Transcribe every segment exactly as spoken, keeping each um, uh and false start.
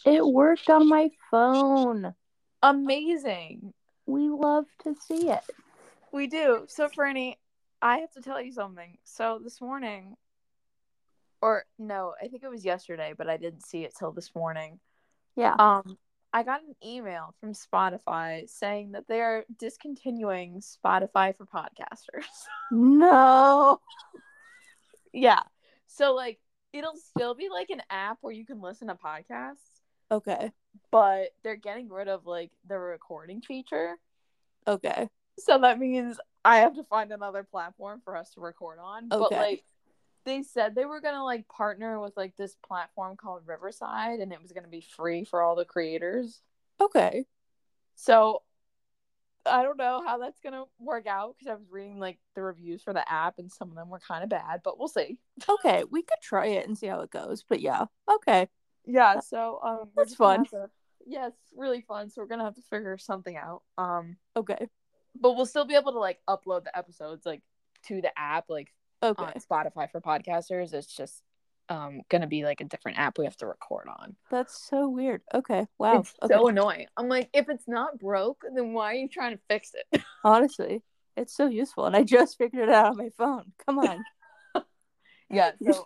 It worked on my phone. Amazing. We love to see it. We do. So, Franny, I have to tell you something. So, this morning, or no, I think it was yesterday, but I didn't see it till this morning. Yeah. Um, I got an email from Spotify saying that they are discontinuing Spotify for podcasters. No. Yeah. So, like, it'll still be like an app where you can listen to podcasts, Okay. but they're getting rid of like the recording feature. Okay. So that means I have to find another platform for us to record on. Okay. But like they said they were gonna like partner with like this platform called Riverside, and it was gonna be free for all the creators. Okay. So I don't know how that's gonna work out because I was reading like the reviews for the app and some of them were kind of bad, but we'll see. Okay, we could try it and see how it goes. But yeah, okay. Yeah, so um we're That's just fun. gonna have to yeah, it's really fun. So we're gonna have to figure something out. Um Okay. but we'll still be able to like upload the episodes like to the app, like Okay. on Spotify for podcasters. It's just um gonna be like a different app we have to record on. That's so weird. Okay. Wow. It's okay. so annoying. I'm like, if it's not broke, then why are you trying to fix it? Honestly, it's so useful, and I just figured it out on my phone. Come on. Yeah, so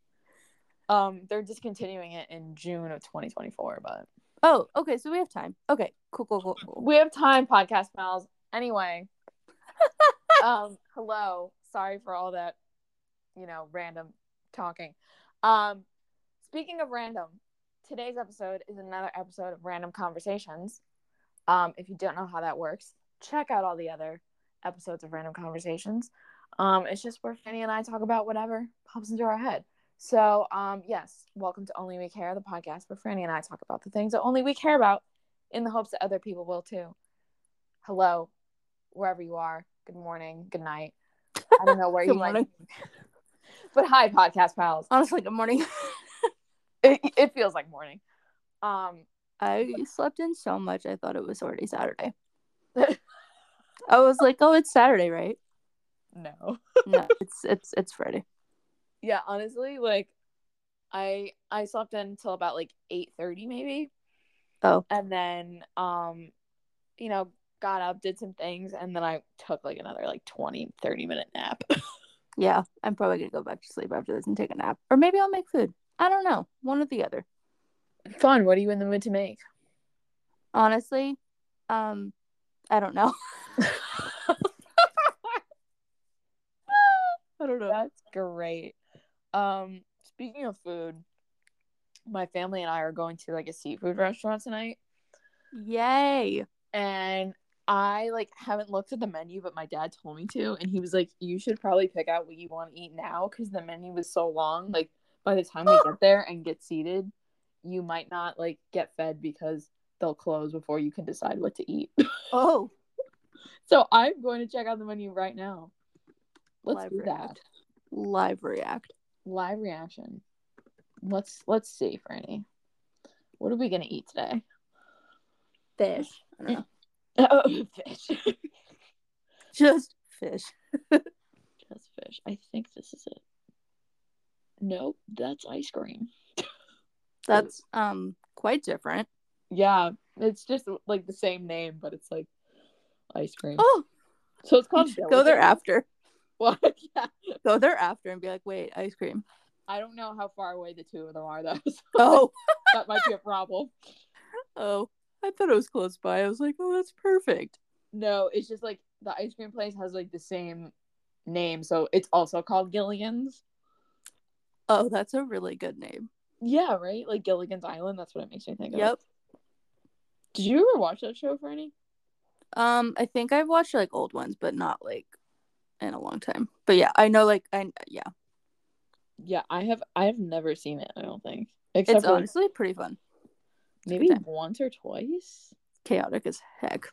um they're discontinuing it in June of twenty twenty-four, but Oh, okay. So we have time. Okay. Cool. Cool. Cool. Cool. we have time, podcast pals. Anyway, um, hello. Sorry for all that, you know, random talking. Um, speaking of random, today's episode is another episode of Random Conversations. Um, if you don't know how that works, check out all the other episodes of Random Conversations. Um, it's just where Fanny and I talk about whatever pops into our head. So, um, yes, welcome to Only We Care, the podcast where Franny and I talk about the things that only we care about in the hopes that other people will too. Hello, wherever you are. Good morning, good night. I don't know where Good you morning. might be. But hi, podcast pals. Honestly, good morning. it, it feels like morning. Um, I slept in so much, I thought it was already Saturday. I was like, oh, it's Saturday, right? No. No, it's it's it's Friday. Yeah, honestly, like I I slept in until about like eight thirty maybe. Oh. And then um you know, got up, did some things, and then I took like another like twenty, thirty minute nap. Yeah, I'm probably gonna go back to sleep after this and take a nap. Or maybe I'll make food. I don't know. One or the other. Fun. What are you in the mood to make? Honestly, um, I don't know. I don't know. That's great. Um, speaking of food, my family and I are going to like a seafood restaurant tonight. Yay. And I like haven't looked at the menu, but my dad told me to, and he was like, you should probably pick out what you want to eat now because the menu was so long. Like by the time we get there and get seated, you might not like get fed because they'll close before you can decide what to eat. Oh. So I'm going to check out the menu right now. Let's Live do react. that. Live react. Live reaction. Let's let's see, Franny. What are we gonna eat today? Fish. I don't know. Oh, fish. Just fish. Just fish. I think this is it. Nope, that's ice cream. That's um quite different. Yeah, it's just like the same name, but it's like ice cream. Oh, so it's called. Go there after. What? Yeah. Go there after and be like, wait, ice cream. I don't know how far away the two of them are, though. So oh, that might be a problem. Oh, I thought it was close by. I was like, oh, that's perfect. No, it's just like the ice cream place has like the same name, so it's also called Gilligan's. Oh, that's a really good name. Yeah, right? Like Gilligan's Island. That's what it makes me think yep. of. Did you ever watch that show, Franny? Um, I think I've watched like old ones, but not like in a long time. But yeah, I know like I yeah. Yeah, I have I have never seen it, I don't think. Except it's for, honestly like, pretty fun. It's maybe once or twice. Chaotic as heck.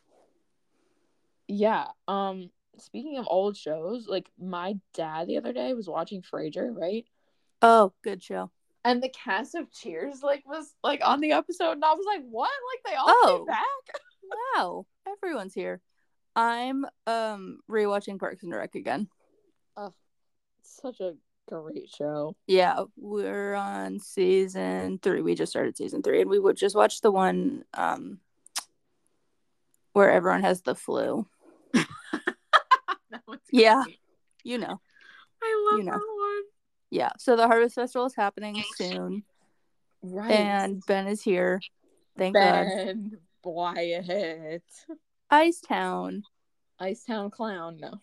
Yeah. Um speaking of old shows, like my dad the other day was watching Frasier, right? Oh, good show. And the cast of Cheers like was like on the episode, and I was like, what? Like they all oh, came back? Wow. Everyone's here. I'm um rewatching Parks and Rec again. Oh, such a Great show. Yeah, we're on season three. We just started season three, and we would just watch the one um where everyone has the flu. That one's Yeah, great. you know. I love You know. that one. Yeah, so the Harvest Festival is happening soon. Right. And Ben is here. Thank God. Ben Wyatt. Icetown. Icetown Clown. No.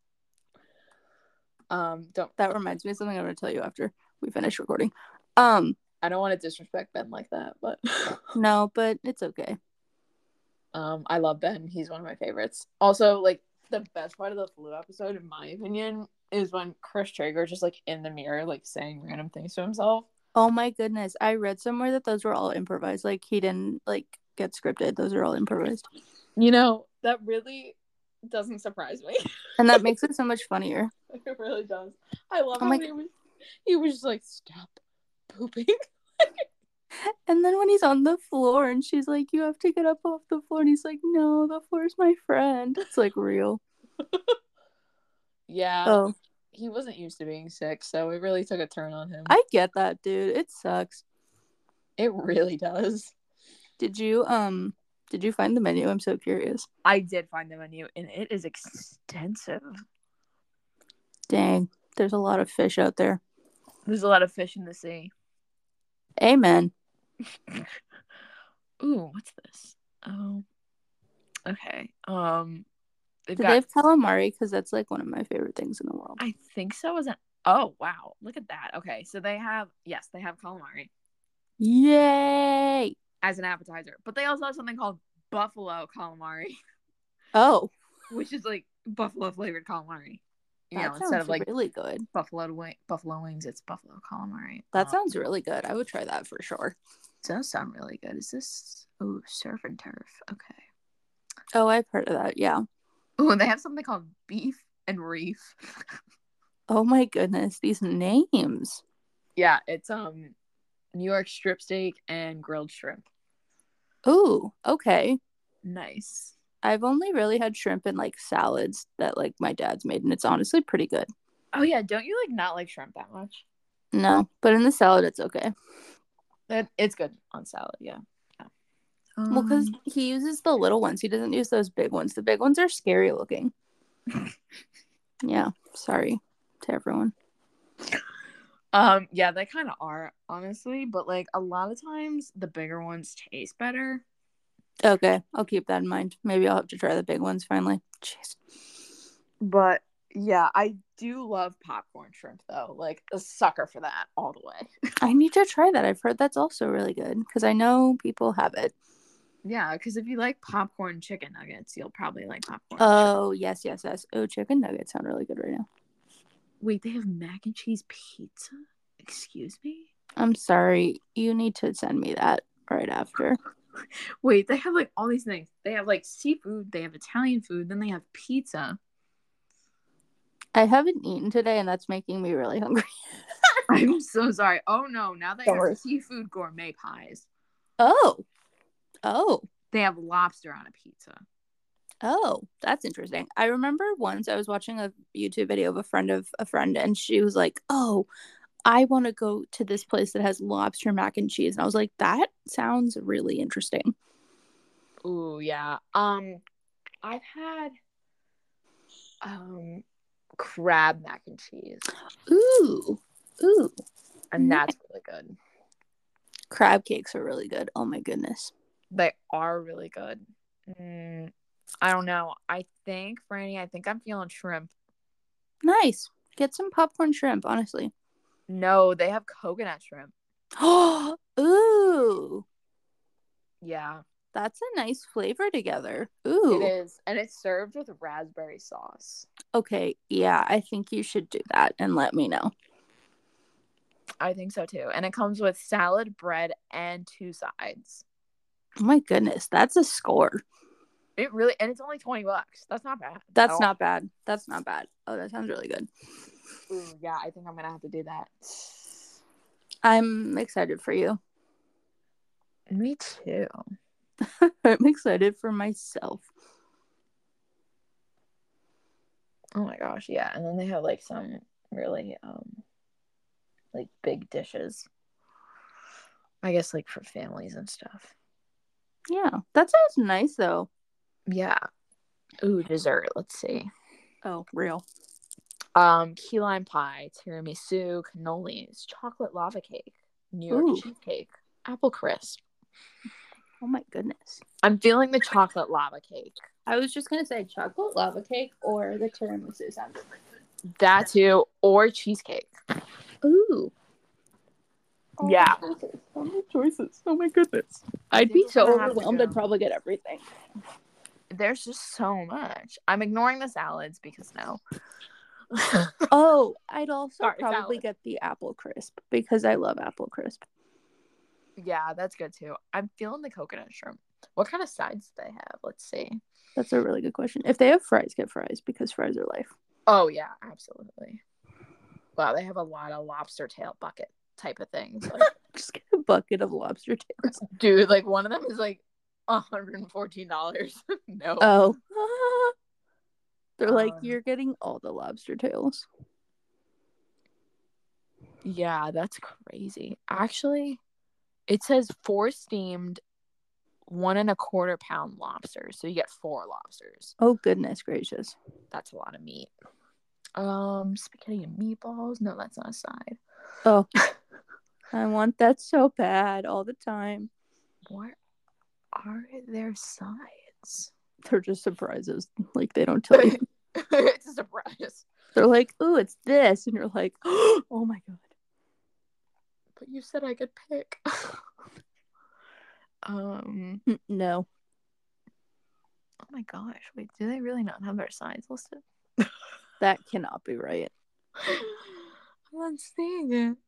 Um, don't. That reminds me of something I'm going to tell you after we finish recording. Um, I don't want to disrespect Ben like that, but no, but it's okay. Um, I love Ben. He's one of my favorites. Also, like the best part of the flu episode, in my opinion, is when Chris Traeger just like in the mirror, like saying random things to himself. Oh my goodness. I read somewhere that those were all improvised. Like he didn't like get scripted. Those are all improvised. You know, that really doesn't surprise me. And that makes it so much funnier. It really does. I love I'm how like, he was he was just like, stop pooping. and then when he's on the floor and she's like, you have to get up off the floor, and he's like, no, the floor's my friend. It's like real. Yeah. Oh. He wasn't used to being sick, so it really took a turn on him. I get that, dude. It sucks. It really does. Did you um did you find the menu? I'm so curious. I did find the menu, and it is extensive. Dang, there's a lot of fish out there. There's a lot of fish in the sea. Amen. Ooh, what's this? Oh, okay. Um, Did got... they have calamari? Because that's like one of my favorite things in the world. I think so. Isn't? Oh wow, look at that. Okay, so they have yes, they have calamari. Yay! As an appetizer, but they also have something called buffalo calamari. Oh, which is like buffalo flavored calamari. You that know, instead of like really good buffalo wing, buffalo wings, it's buffalo calamari. That um, sounds really good. I would try that for sure. It does sound really good. Is this oh surf and turf? Okay. Oh, I've heard of that. Yeah. Oh, and they have something called beef and reef. Oh my goodness, these names. Yeah, it's um New York strip steak and grilled shrimp. Ooh, okay. Nice. I've only really had shrimp in like salads that like my dad's made, and it's honestly pretty good. Oh yeah, don't you like not like shrimp that much? No, but in the salad it's okay. It, it's good on salad, yeah. yeah. Um, Well, because he uses the little ones. He doesn't use those big ones. The big ones are scary looking. Yeah, sorry to everyone. Um, yeah, they kind of are, honestly, but like a lot of times the bigger ones taste better. Okay, I'll keep that in mind. Maybe I'll have to try the big ones finally. Jeez. But yeah, I do love popcorn shrimp though. Like a sucker for that all the way. I need to try that. I've heard that's also really good because I know people have it. Yeah, because if you like popcorn chicken nuggets, you'll probably like popcorn. Oh, shrimp. yes, yes, yes. Oh, chicken nuggets sound really good right now. Wait, they have mac and cheese pizza? Excuse me? I'm sorry. You need to send me that right after. Wait, they have like all these things. They have like seafood, they have Italian food, then they have pizza. I haven't eaten today, and that's making me really hungry. I'm so sorry. Oh no, now they Don't have worry. seafood gourmet pies. Oh. Oh. They have lobster on a pizza. Oh, that's interesting. I remember once I was watching a YouTube video of a friend of a friend, and she was like, oh, I want to go to this place that has lobster mac and cheese. And I was like, that sounds really interesting. Ooh, yeah. Um, I've had um crab mac and cheese. Ooh. Ooh. And that's really good. Crab cakes are really good. Oh my goodness. They are really good. Mm, I don't know. I think, Franny, I think I'm feeling shrimp. Nice. Get some popcorn shrimp, honestly. No, they have coconut shrimp. Oh, ooh. Yeah. That's a nice flavor together. Ooh. It is. And it's served with raspberry sauce. Okay, yeah, I think you should do that and let me know. I think so too. And it comes with salad, bread, and two sides. Oh my goodness, that's a score. It really, and it's only twenty bucks. That's not bad. That's not bad. That's not bad. Oh, that sounds really good. Ooh, yeah, I think I'm gonna have to do that. I'm excited for you. Me too. I'm excited for myself. Oh my gosh, yeah. And then they have like some really um like big dishes. I guess like for families and stuff. Yeah, that sounds nice though. Yeah. Ooh, dessert. Let's see. Oh, real. Um, key lime pie, tiramisu, cannolis, chocolate lava cake, New York Ooh. cheesecake, apple crisp. Oh my goodness. I'm feeling the chocolate lava cake. I was just gonna say chocolate lava cake or the tiramisu sounds really good. That too, or cheesecake. Ooh. Oh, Yeah. So many choices. Oh my goodness. I'd think be we're so gonna have to overwhelmed. go. I'd probably get everything. There's just so much. I'm ignoring the salads because no. Oh, I'd also Sorry, probably salad. get the apple crisp because I love apple crisp. Yeah, that's good too. I'm feeling the coconut shrimp. What kind of sides do they have? Let's see. That's a really good question. If they have fries, get fries because fries are life. Oh yeah, absolutely. Wow, they have a lot of lobster tail bucket type of things. Like, just get a bucket of lobster tails. Dude, like one of them is like one hundred fourteen dollars. No. Oh. Ah. They're um, like, you're getting all the lobster tails. Yeah, that's crazy. Actually, it says four steamed, one and a quarter pound lobsters. So you get four lobsters. Oh, goodness gracious. That's a lot of meat. Um, spaghetti and meatballs. No, that's not a side. Oh, I want that so bad all the time. What are their sides? They're just surprises. Like, they don't tell you. It's a surprise. They're like, ooh, it's this. And you're like, oh my God. But you said I could pick. um, No. Oh my gosh. Wait, do they really not have their sides listed? That cannot be right. I'm not seeing it.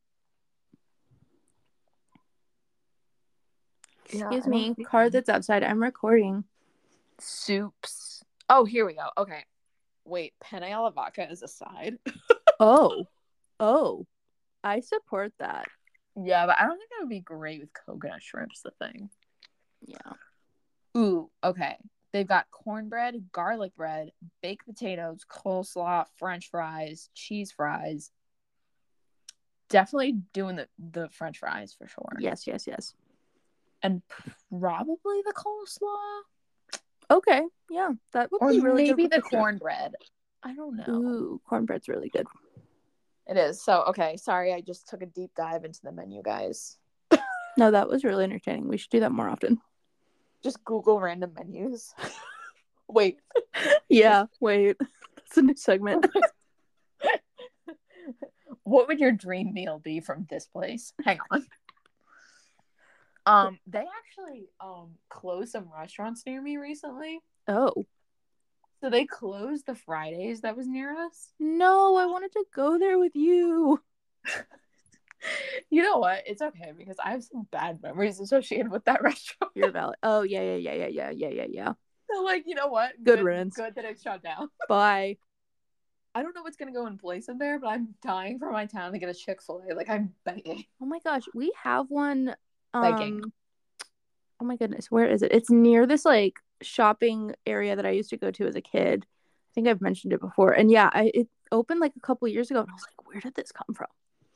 Excuse yeah, me, car that's outside. I'm recording. Soups. Oh, here we go. Okay. Wait, penne alla vodka is a side. Oh. Oh. I support that. Yeah, but I don't think that would be great with coconut shrimp's the thing. Yeah. Ooh, okay. They've got cornbread, garlic bread, baked potatoes, coleslaw, French fries, cheese fries. Definitely doing the, the French fries for sure. Yes, yes, yes. And probably the coleslaw. Okay, yeah, that would or be really maybe good. Maybe the cornbread. I don't know. Ooh, cornbread's really good. It is. So, okay, sorry, I just took a deep dive into the menu, guys. No, that was really entertaining. We should do that more often. Just Google random menus. Wait. Yeah, wait. That's a new segment. What would your dream meal be from this place? Hang on. Um, they actually um closed some restaurants near me recently. Oh. So they closed the Fridays that was near us. No, I wanted to go there with you. You know what? It's okay because I have some bad memories associated with that restaurant. You're valid. Oh, yeah, yeah, yeah, yeah, yeah, yeah, yeah, yeah. So, like, you know what? Good, good riddance. Good that it shut down. Bye. I don't know what's going to go in place in there, but I'm dying for my town to get a Chick-fil-A. Like, I'm begging. Oh, my gosh. We have one. Um, begging. Oh, my goodness. Where is it? It's near this, like, shopping area that I used to go to as a kid. I think I've mentioned it before. And, yeah, I, it opened, like, a couple years ago. And I was like, where did this come from?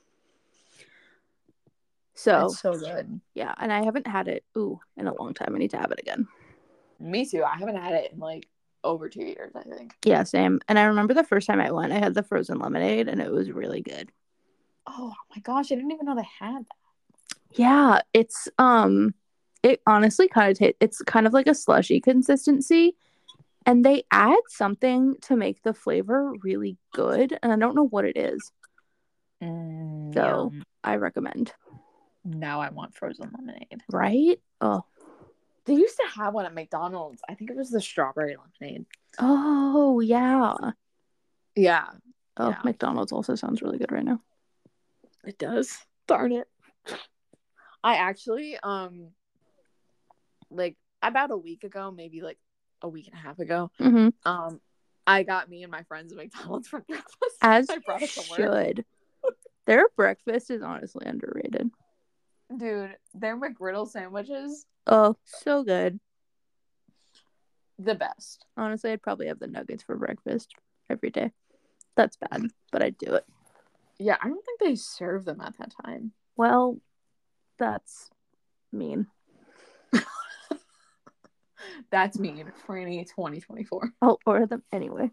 So, it's so good. Yeah, and I haven't had it, ooh, in a long time. I need to have it again. Me too. I haven't had it in, like, over two years, I think. Yeah, same. And I remember the first time I went, I had the frozen lemonade, and it was really good. Oh, my gosh. I didn't even know they had that. Yeah, it's, um, it honestly kind of tastes, it's kind of like a slushy consistency, and they add something to make the flavor really good, and I don't know what it is. Mm, so, yum. I recommend. Now I want frozen lemonade. Right? Oh. They used to have one at McDonald's. I think it was the strawberry lemonade. Oh, yeah. Yeah. Oh, yeah. McDonald's also sounds really good right now. It does. Darn it. I actually, um, like, about a week ago, maybe, like, a week and a half ago, mm-hmm. um, I got me and my friends at McDonald's for breakfast. As I brought you it to should. work. Their breakfast is honestly underrated. Dude, their McGriddle sandwiches. Oh, so good. The best. Honestly, I'd probably have the nuggets for breakfast every day. That's bad, but I'd do it. Yeah, I don't think they served them at that time. Well, that's mean. That's mean. Franny twenty twenty-four. I'll order them anyway.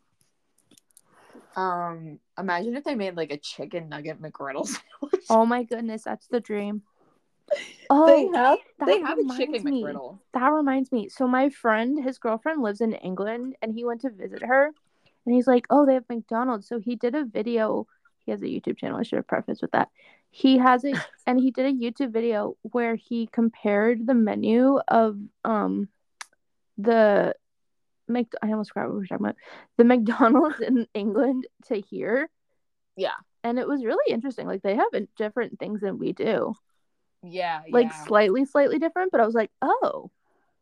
Um, imagine if they made like a chicken nugget McGriddle sandwich. Oh my goodness, that's the dream. Oh, they have that they have a chicken reminds me. McGriddle. That reminds me. So my friend, his girlfriend lives in England, and he went to visit her, and he's like, "Oh, they have McDonald's." So he did a video. He has a YouTube channel. I should have prefaced with that. He has a, and he did a YouTube video where he compared the menu of um the Mc. I almost forgot what we were talking about. The McDonald's in England to here. Yeah. And it was really interesting. Like they have different things than we do. Yeah, like yeah. slightly, slightly different, but I was like, oh.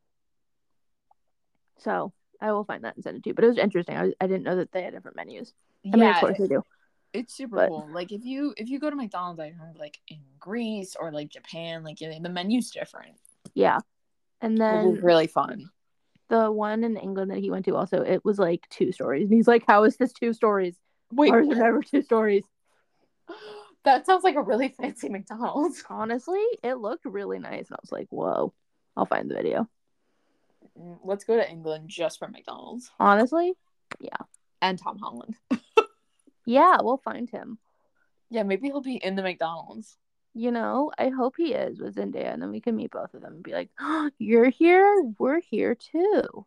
So I will find that and send it to you. But it was interesting. I, I didn't know that they had different menus. Yeah, I mean, of course they do. It's super but... cool. Like if you if you go to McDonald's, I remember like in Greece or like Japan, like the menu's different. Yeah, and then which is really fun. The one in England that he went to also, it was like two stories, and he's like, "How is this two stories? Wait, ours are never two stories." That sounds like a really fancy McDonald's. Honestly, it looked really nice, and I was like, "Whoa!" I'll find the video. Let's go to England just for McDonald's. Honestly, yeah. And Tom Holland. Yeah, we'll find him. Yeah, maybe he'll be in the McDonald's. You know, I hope he is with Zendaya, and then we can meet both of them and be like, oh, "You're here, we're here too."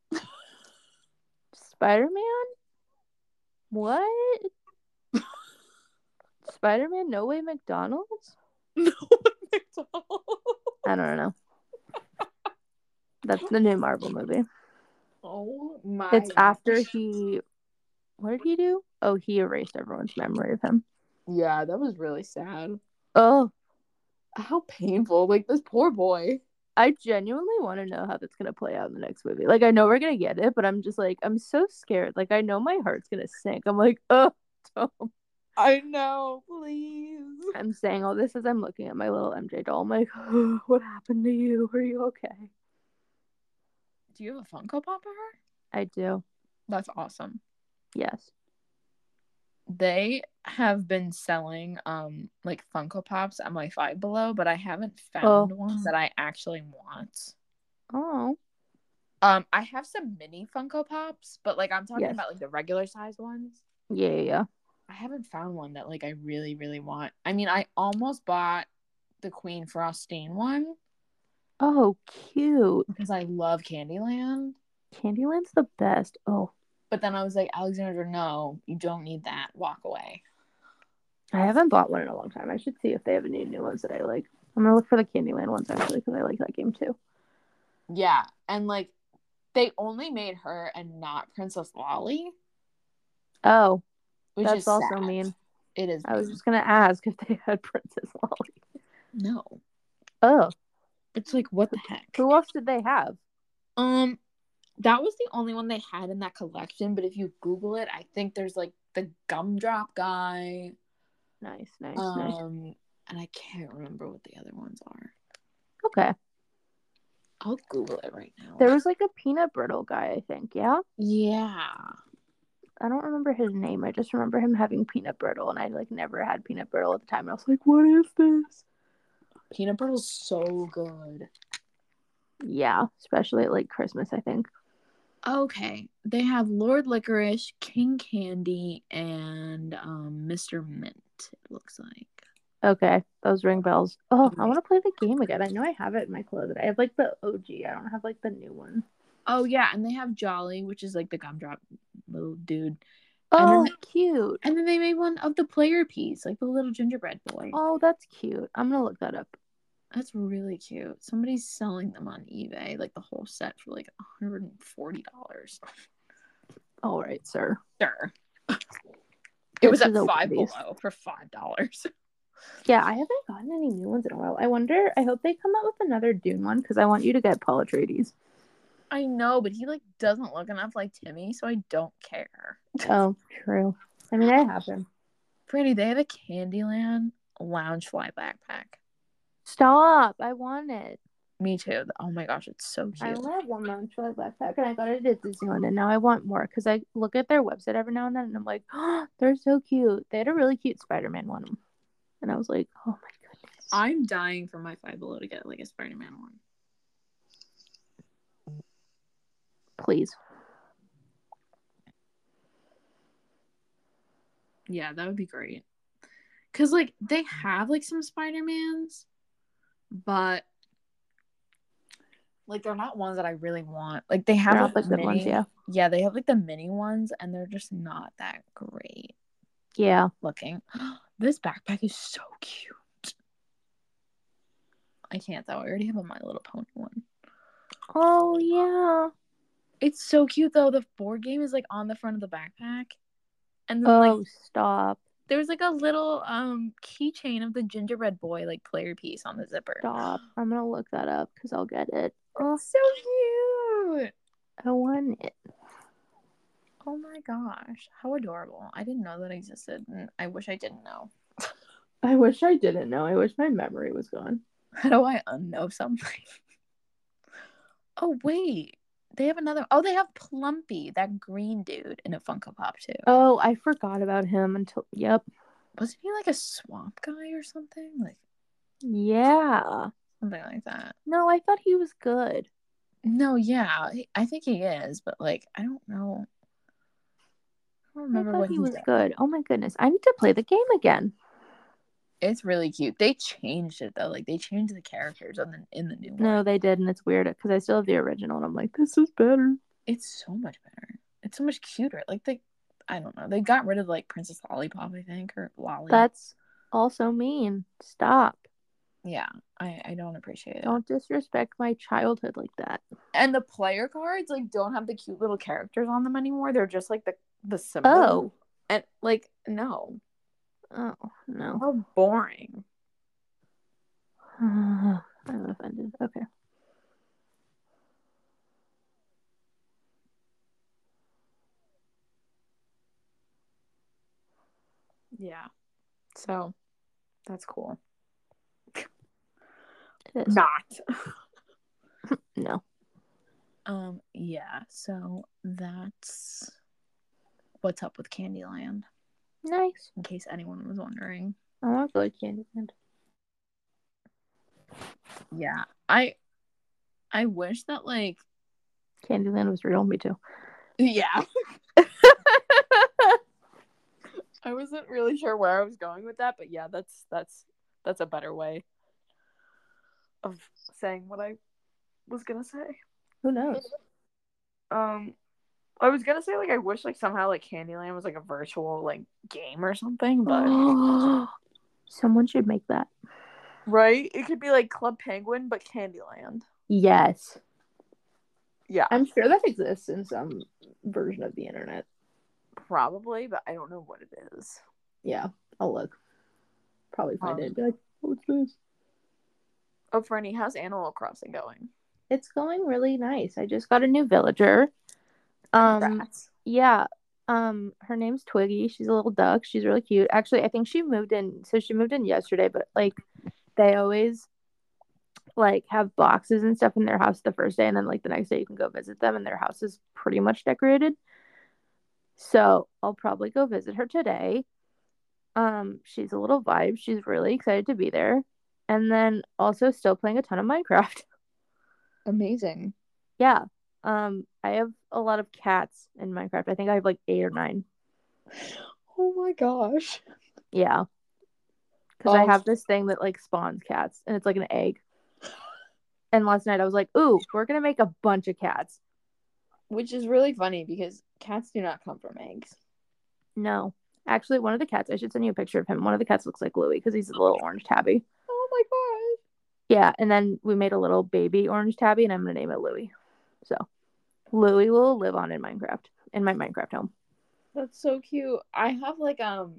Spider-Man? What? Spider-Man? No Way McDonald's? No Way McDonald's. I don't know. That's the new Marvel movie. Oh my! It's gosh. After he. What did he do? Oh, he erased everyone's memory of him. Yeah, that was really sad. Oh, how painful! Like this poor boy. I genuinely want to know how that's gonna play out in the next movie. Like, I know we're gonna get it, but I'm just like, I'm so scared. Like, I know my heart's gonna sink. I'm like, oh, Tom. I know, please. I'm saying all this as I'm looking at my little M J doll. I'm like, oh, what happened to you? Are you okay? Do you have a Funko Pop of her? I do. That's awesome. Yes. They have been selling um like Funko Pops at my Five Below, but I haven't found oh. one that I actually want. Oh. Um, I have some mini Funko Pops, but like I'm talking yes. about like the regular size ones. Yeah, yeah, yeah. I haven't found one that like I really, really want. I mean, I almost bought the Queen Frostine one. Oh, cute. Because I love Candyland. Candyland's the best. Oh. But then I was like, Alexandra, no, you don't need that. Walk away. I haven't bought one in a long time. I should see if they have any new ones that I like. I'm going to look for the Candyland ones, actually, because I like that game, too. Yeah, and, like, they only made her and not Princess Lolly. Oh, which that's is also sad. mean. It is I mean. was just going to ask if they had Princess Lolly. No. Oh. It's like, what the heck? Who else did they have? Um... That was the only one they had in that collection, but if you Google it, I think there's like the Gumdrop guy. Nice, nice, um, nice. And I can't remember what the other ones are. Okay. I'll Google it right now. There was like a peanut brittle guy, I think, yeah? Yeah. I don't remember his name. I just remember him having peanut brittle, and I like never had peanut brittle at the time. And I was like, what is this? Peanut brittle's so good. Yeah, especially at like Christmas, I think. Okay, they have Lord Licorice, King Candy, and um, Mister Mint, it looks like. Okay, those ring bells. Oh, I want to play the game again. I know I have it in my closet. I have like the O G. I don't have like the new one. Oh, yeah, and they have Jolly, which is like the gumdrop little dude. Oh, and then, cute. And then they made one of the player piece, like the little gingerbread boy. Oh, that's cute. I'm going to look that up. That's really cute. Somebody's selling them on eBay, like the whole set for like one hundred forty dollars. All right, sir. Sure. It was at Five Below for five dollars. Yeah, I haven't gotten any new ones in a while. I wonder, I hope they come out with another Dune one, because I want you to get Paul Atreides. I know, but he like doesn't look enough like Timmy, so I don't care. Oh, true. I mean, I have him. Pretty, they have a Candyland Loungefly backpack. Stop! I want it. Me too. Oh my gosh, it's so I cute. only have one Montreal backpack, and I got it at Disneyland, and now I want more because I look at their website every now and then, and I'm like, oh, they're so cute. They had a really cute Spider-Man one, and I was like, oh my goodness. I'm dying for my Five Below to get like a Spider-Man one. Please. Yeah, that would be great. Cause like they have like some Spider-Mans, but like they're not ones that I really want. Like they have They're like not the good mini, ones, yeah. Yeah, they have like the mini ones, and they're just not that great. Yeah. Looking. This backpack is so cute. I can't though. I already have a My Little Pony one. Oh yeah. It's so cute though. The board game is like on the front of the backpack, and then Oh, like stop. there's like a little um keychain of the gingerbread boy like player piece on the zipper. Stop. I'm gonna look that up because I'll get it. Oh, It's so cute. I want it. Oh my gosh, how adorable. I didn't know that existed, and I wish I didn't know. I wish I didn't know. I wish my memory was gone. How do I unknow something? Oh, wait. They have another. Oh, they have Plumpy, that green dude, in a Funko Pop, too. Oh, I forgot about him until. Yep. Wasn't he like a swamp guy or something? Like, yeah. something like that. No, I thought he was good. No, yeah. I think he is, but like, I don't know. I don't remember I thought what he he's was at. good. Oh my goodness. I need to play the game again. It's really cute. They changed it though. Like they changed the characters on the in the new one. No, they did, and it's weird because I still have the original, and I'm like, this is better. It's so much better. It's so much cuter. Like they, I don't know. They got rid of like Princess Lollipop, I think, or Lolly. That's also mean. Stop. Yeah, I I don't appreciate it. Don't disrespect my childhood like that. And the player cards like don't have the cute little characters on them anymore. They're just like the the symbol. Oh. And like no. Oh no. How boring. I'm offended. Okay. Yeah. So that's cool. It is. Not. No. Um, yeah, so that's what's up with Candyland. Nice. In case anyone was wondering. I want to go to Candyland. Yeah. I I wish that like Candyland was real. Me too. Yeah. I wasn't really sure where I was going with that, but yeah, that's that's that's a better way of saying what I was gonna say. Who knows? Um I was gonna say like I wish like somehow like Candyland was like a virtual like game or something, but someone should make that. Right? It could be like Club Penguin but Candyland. Yes. Yeah. I'm sure that exists in some version of the internet. Probably, but I don't know what it is. Yeah, I'll look. Probably find um, it and be like, what's this? Oh, Fernie, how's Animal Crossing going? It's going really nice. I just got a new villager. Um, Congrats. yeah. Um, her name's Twiggy. She's a little duck. She's really cute. Actually, I think she moved in. So she moved in yesterday, but like, they always like have boxes and stuff in their house the first day, and then like the next day you can go visit them, and their house is pretty much decorated. So I'll probably go visit her today. Um, she's a little vibe. She's really excited to be there. And then also still playing a ton of Minecraft. Amazing. Yeah. Um, I have a lot of cats in Minecraft. I think I have like eight or nine. Oh my gosh. Yeah. Because Oh. I have this thing that like spawns cats, and it's like an egg. And last night I was like, ooh, we're gonna make a bunch of cats. Which is really funny because cats do not come from eggs. No. Actually, one of the cats, I should send you a picture of him. One of the cats looks like Louie because he's a little orange tabby. Oh my gosh. Yeah, and then we made a little baby orange tabby, and I'm gonna name it Louie. So Louie will live on in Minecraft, in my Minecraft home. That's so cute. I have like um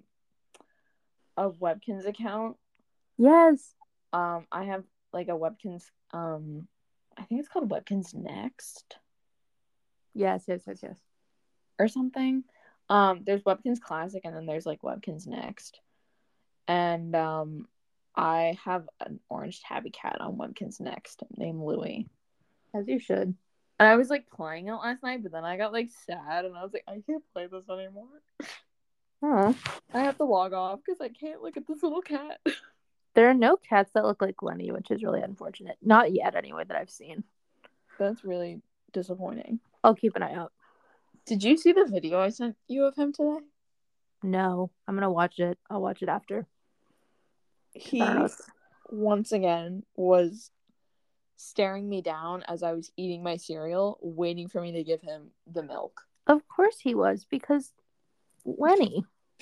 a Webkins account. Yes. Um, I have like a Webkins. Um, I think it's called Webkins Next. Yes, yes, yes, yes. Or something. Um, there's Webkins Classic, and then there's like Webkins Next. And um, I have an orange tabby cat on Webkinz Next named Louie. As you should. And I was like playing it last night, but then I got like sad and I was like, I can't play this anymore. Oh. I have to log off because I can't look at this little cat. There are no cats that look like Lenny, which is really unfortunate. Not yet, anyway, that I've seen. That's really disappointing. I'll keep an eye out. Did you see the video I sent you of him today? No, I'm gonna watch it. I'll watch it after. He once again was staring me down as I was eating my cereal, waiting for me to give him the milk. Of course he was, because Lenny.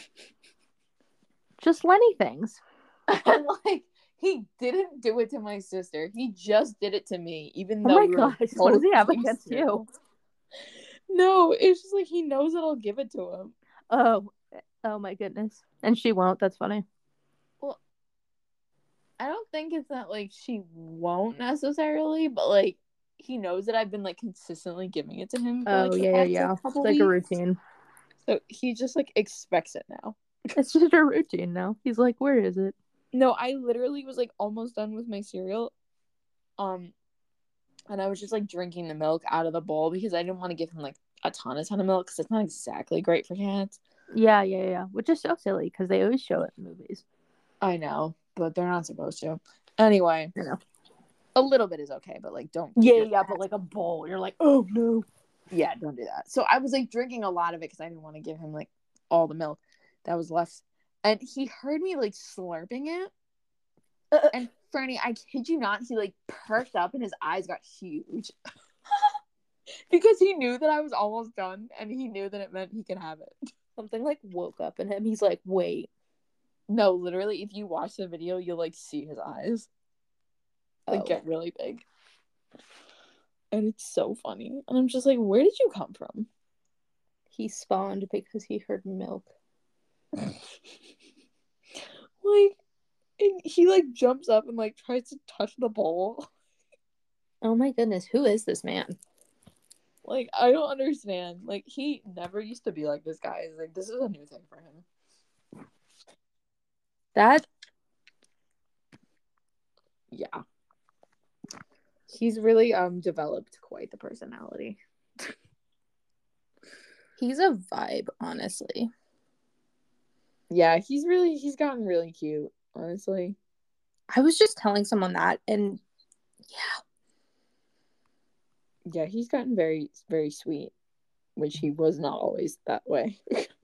Just Lenny things. And like, he didn't do it to my sister. He just did it to me, even oh though my we gosh, what does he have against cereal. you? No, it's just like he knows that I'll give it to him. Oh, oh my goodness. And she won't. That's funny. Well, I don't think it's that like she won't necessarily, but like he knows that I've been like consistently giving it to him. For, oh like, yeah, yeah. It's like weeks. a routine. So he just like expects it now. It's just a routine now. He's like, where is it? No, I literally was like almost done with my cereal. Um, and I was just like drinking the milk out of the bowl because I didn't want to give him like a ton, a ton of milk because it's not exactly great for cats. Yeah, yeah, yeah. Which is so silly because they always show it in movies. I know, but they're not supposed to. Anyway, you know, a little bit is okay, but like don't. Yeah, yeah, but like a bowl, you're like, oh no. Yeah, don't do that. So I was like drinking a lot of it because I didn't want to give him like all the milk that was left. And he heard me like slurping it. Uh, and Franny, I kid you not, he like perked up and his eyes got huge. Because he knew that I was almost done and he knew that it meant he could have it. Something like woke up in him. He's like, wait. No, literally, if you watch the video, you'll like see his eyes like oh. get really big. And it's so funny. And I'm just like, where did you come from? He spawned because he heard milk. Like, and he like jumps up and like tries to touch the bowl. Oh my goodness, who is this man? Like, I don't understand. Like, he never used to be like this guy. Like, this is a new thing for him. That yeah. He's really um developed quite the personality. He's a vibe, honestly. Yeah, he's really he's gotten really cute, honestly. I was just telling someone that, and yeah. Yeah, he's gotten very, very sweet, which he was not always that way.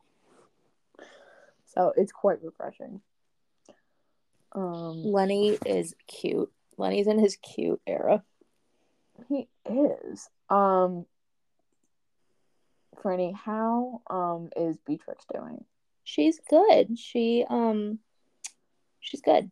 So it's quite refreshing. Um, Lenny is cute. Lenny's in his cute era. He is. Um, Franny, how um is Beatrix doing? She's good. She um, she's good.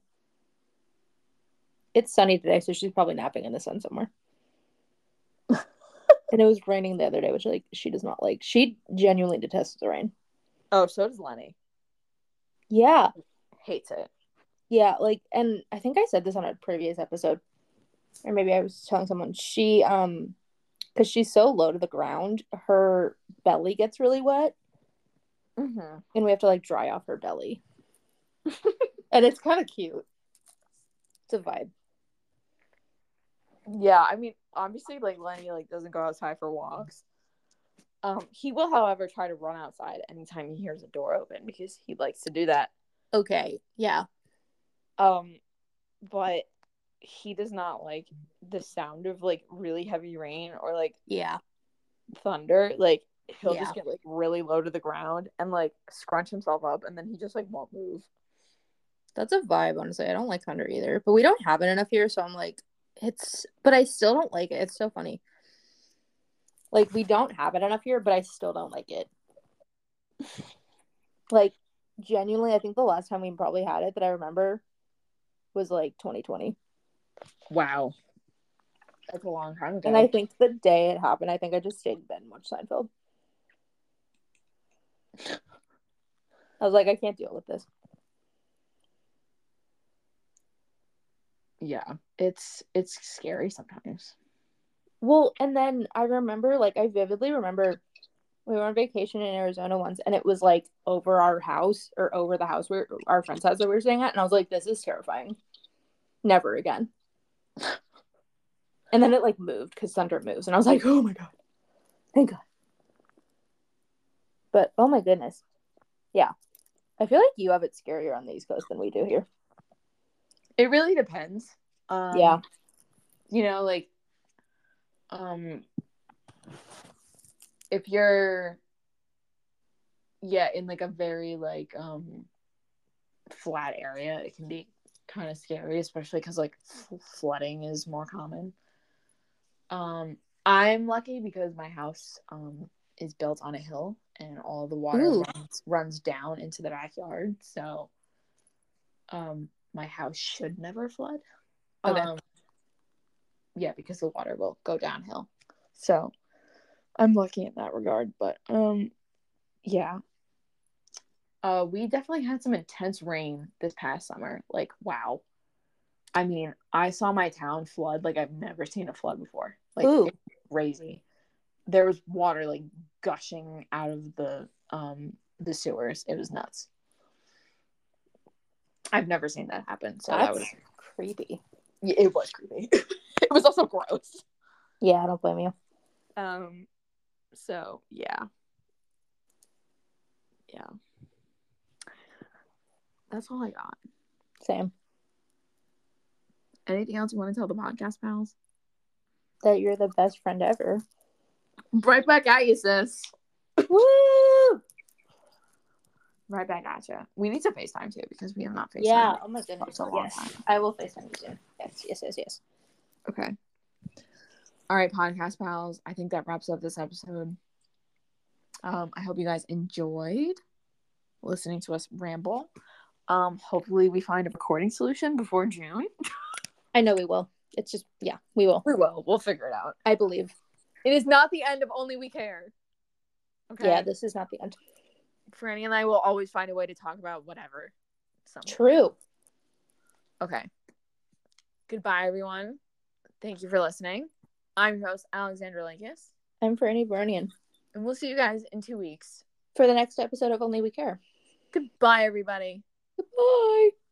It's sunny today, so she's probably napping in the sun somewhere. And it was raining the other day, which like she does not like. She genuinely detests the rain. Oh, so does Lenny. Yeah. Hates it. Yeah, like, and I think I said this on a previous episode, or maybe I was telling someone, she, um, because she's so low to the ground, her belly gets really wet, mm-hmm. and we have to, like, dry off her belly. And it's kind of cute. It's a vibe. Yeah, I mean, obviously, like, Lenny, like, doesn't go outside for walks. Um, he will, however, try to run outside anytime he hears a door open, because he likes to do that. Okay, yeah. Um, but he does not like the sound of like really heavy rain or like yeah thunder. Like he'll yeah. just get like really low to the ground and like scrunch himself up, and then he just like won't move. That's a vibe, honestly. I don't like thunder either, but we don't have it enough here, so I'm like, it's. But I still don't like it. It's so funny. Like we don't have it enough here, but I still don't like it. Like genuinely, I think the last time we probably had it that I remember was like twenty twenty. Wow. That's a long time ago. And I think the day it happened, I think I just stayed in bed and watched Seinfeld. I was like, I can't deal with this. Yeah, it's it's scary sometimes. Well, and then I remember, like, I vividly remember we were on vacation in Arizona once, and it was like over our house or over the house where our friend's house that we were staying at, and I was like, this is terrifying. never again. And then it like moved because thunder moves, and I was like, oh my god, thank God. But oh my goodness, yeah, I feel like you have it scarier on the East Coast than we do here. It really depends. Um, yeah, you know, like, um, if you're, yeah, in like a very like um flat area, it can be kind of scary, especially because like f- flooding is more common. Um, I'm lucky because my house um is built on a hill and all the water runs, runs down into the backyard, so um my house should never flood. Okay. Um, yeah, because the water will go downhill. So I'm lucky in that regard, but um yeah. Uh we definitely had some intense rain this past summer. Like, wow. I mean, I saw my town flood like I've never seen a flood before. Like, it's crazy. There was water like gushing out of the um the sewers. It was nuts. I've never seen that happen. So That's that was creepy. Yeah, it was creepy. It was also gross. Yeah, I don't blame you. Um so yeah. Yeah. That's all I got. Same. Anything else you want to tell the podcast pals? That you're the best friend ever. Right back at you, sis. Woo! Right back at you. We need to FaceTime too because we have not FaceTime. Yeah. Oh my goodness. For a long Yes. time. I will FaceTime you soon. Yes. Yes. Yes. Yes. Okay. All right, podcast pals. I think that wraps up this episode. Um, I hope you guys enjoyed listening to us ramble. Um, hopefully we find a recording solution before June. I know we will. It's just, yeah, we will. We will. We'll figure it out. I believe. It is not the end of Only We Care. Okay. Yeah, this is not the end. Franny and I will always find a way to talk about whatever. Something. True. Okay. Goodbye, everyone. Thank you for listening. I'm your host, Alexandra Linkus. I'm Franny Bernian. And we'll see you guys in two weeks. For the next episode of Only We Care. Goodbye, everybody. Goodbye.